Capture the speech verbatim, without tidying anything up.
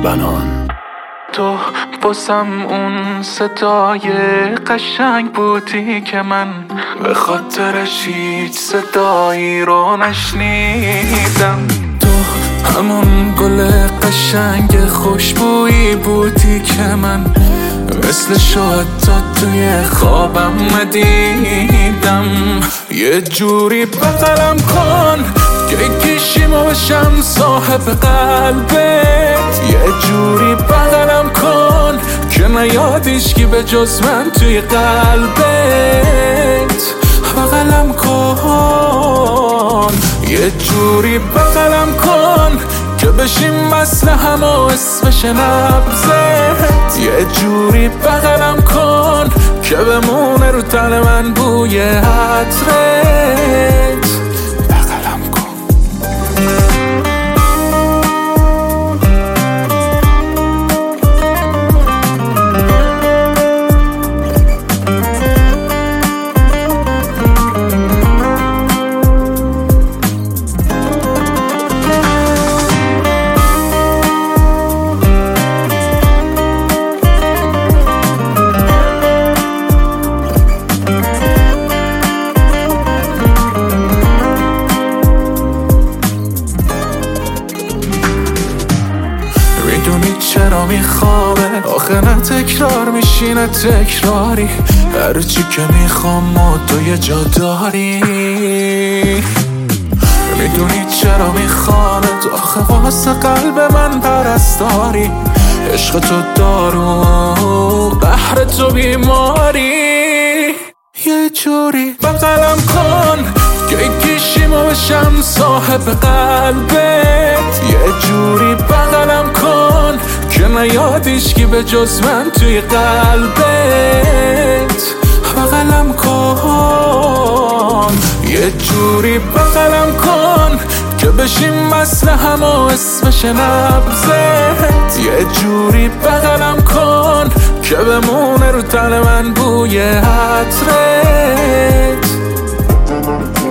بنان. تو باسم اون صدای قشنگ بودی که من به خاطرش هیچ صدایی رو نشنیدم. تو همون گل قشنگ خوشبویی بودی که من مثل شد تا توی خوابم ندیدم. یه جوری بغلم کن که کشیمو بشم صاحب قلبت. یه جوری بغلم کن که نیادیش که به جز من توی قلبت. بغلم کن یه جوری بغلم کن که بشیم مثل هم و اسمش نبزت. یه جوری بغلم کن که بمونه رو تن من بوی عطرت. بغلم کن. میدونی چرا میخوابه؟ آخه نه تکرار میشینه تکراری. هرچی که میخوام و تو یه جا داری. میدونی چرا میخوابه؟ آخه واسه قلب من پرستاری. عشق تو دارو، قهر تو بیماری. یه جوری بغلم کن که کشیمو بشم صاحب قلبت. یه جوری بغلم کن که نیادیش که به جز من توی قلبت. بغلم کن یه جوری بغلم کن که بشیم مثل هم و اسمش نبزت. یه جوری بغلم کن که بمونه رو تن من بوی عطرت.